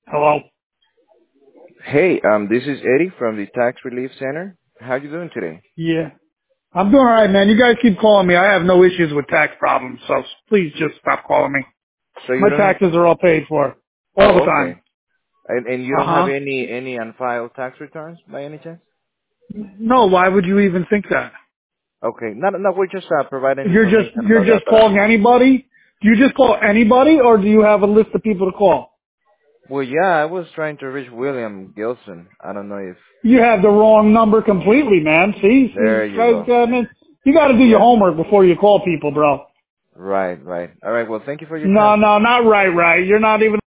Hello? Hey, this is Eddie from the Tax Relief Center. How you doing today? Yeah. I'm doing alright, man. You guys keep calling me. I have no issues with tax problems, so please just stop calling me. So you My don't have? taxes are all paid for. All the Oh, time. okay. And you don't have Uh-huh. any unfiled tax returns by any chance? No, why would you even think that? Okay, no, we're just providing information You're about that. just calling anybody? Do you just call anybody, or do you have a list of people to call? Well, yeah, I was trying to reach William Gilson. I don't know if You have the wrong number completely, man. there you go. Man, you gotta do your Yeah, homework before you call people, bro. right. All right. Well, thank you for your No, time. no, not right. You're not even